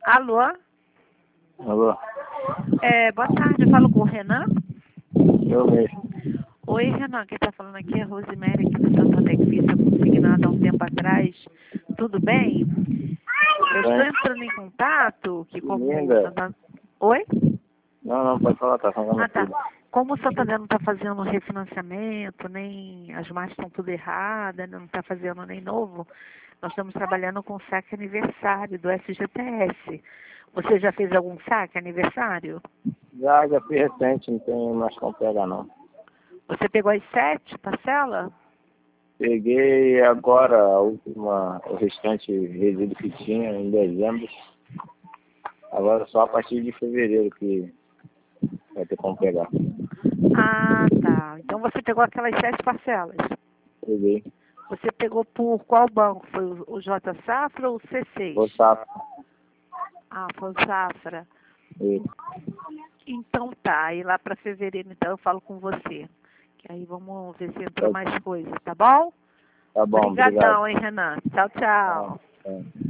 Alô? Alô? Boa tarde, eu falo com o Renan. Eu mesmo. Oi, Renan, quem está falando aqui é a Rosemary, aqui do Santander, que fiz a consignada há um tempo atrás. Tudo bem? Eu estou entrando em contato, que como o Linda. Santander... Oi? Não, pode falar, tá falando Ah, tá. tudo. Como o Santander não está fazendo refinanciamento, nem as marcas estão tudo erradas, não está fazendo nem novo, nós estamos trabalhando com saque aniversário do FGTS. Você já fez algum saque aniversário? Já fui recente, não tem mais como pegar não. Você pegou as 7 parcelas? Peguei agora o restante resíduo que tinha em dezembro. Agora só a partir de fevereiro que vai ter como pegar. Ah, tá. Então você pegou aquelas 7 parcelas. Peguei. Você pegou por qual banco? Foi o J Safra ou o C6? Vou estar. Ah, foi o Safra. E Então tá, e lá para fevereiro então eu falo com você. Que aí vamos ver se entrou mais coisa, tá bom? tá bom, obrigado. Obrigadão, hein, Renan. Tchau, tchau. É.